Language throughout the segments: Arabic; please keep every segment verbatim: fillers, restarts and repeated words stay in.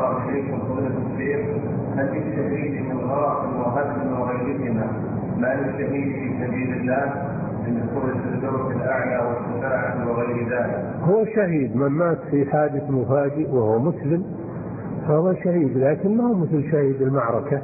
الله إليكم فضيلة الشيخ، هل للشهيد من غرق وهدم وغيرهما ما للشهيد في سبيل الله من دخول الفردوس الأعلى والشفاعة وغير ذلك؟ هو شهيد من مات في حادث مفاجئ وهو مسلم فهو شهيد، لكن ما هو مثل شهيد المعركة.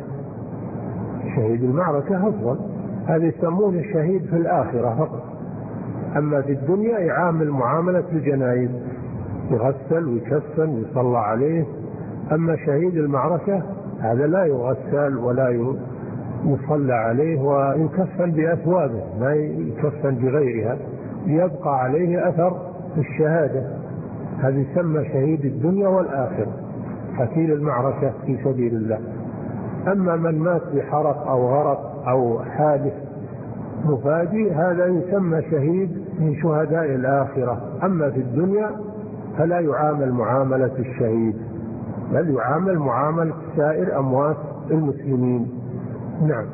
شهيد المعركة أفضل، هذا يسمونه الشهيد في الآخرة فقط. أما في الدنيا يعامل معاملة الجنائز، يغسل ويكفن ويصلى عليه. أما شهيد المعركة هذا لا يغسل ولا يصلى عليه ويكفن بأثوابه، ما يكفن بغيرها، يبقى عليه أثر الشهادة. هذا يسمى شهيد الدنيا والآخرة، قتيل المعركة في سبيل الله. أما من مات بحرق أو غرق أو حادث مفاجئ هذا يسمى شهيد من شهداء الآخرة. أما في الدنيا فلا يعامل معاملة الشهيد، بل يعامل معاملة سائر أموات المسلمين. نعم.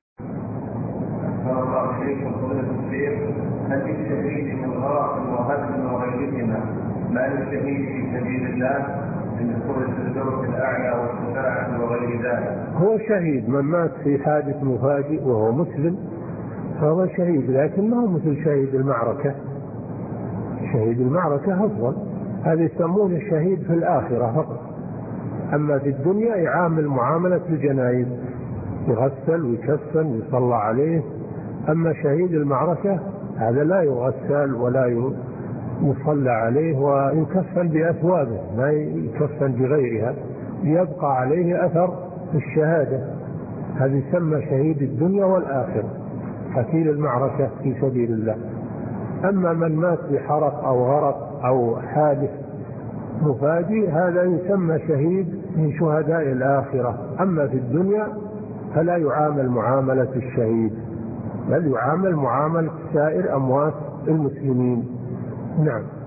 أحسن الله إليكم فضيلة الشيخ، هل للشهيد من غرق وهدم وغيرهما ما للشهيد في سبيل الله من دخول الفردوس الأعلى والشفاعة وغير ذلك؟ هو شهيد من مات في حادث مفاجئ وهو مسلم فهو شهيد، لكن ما هو مثل شهيد المعركة. شهيد المعركة أفضل، هذا يسمونه الشهيد في الآخرة فقط. أما في الدنيا يعامل معاملة الجنائز، يغسل ويكفن ويصلى عليه. أما شهيد المعركة هذا لا يغسل ولا يصلى عليه ويكفن بأثوابه، ما يكفن بغيرها، يبقى عليه أثر الشهادة. هذا يسمى شهيد الدنيا والآخرة، قتيل المعركة في سبيل الله. أما من مات بحرق أو غرق أو حادث مفاجئ هذا يسمى شهيد من شهداء الآخرة. أما في الدنيا فلا يعامل معاملة الشهيد، بل يعامل معاملة سائر أموات المسلمين. نعم.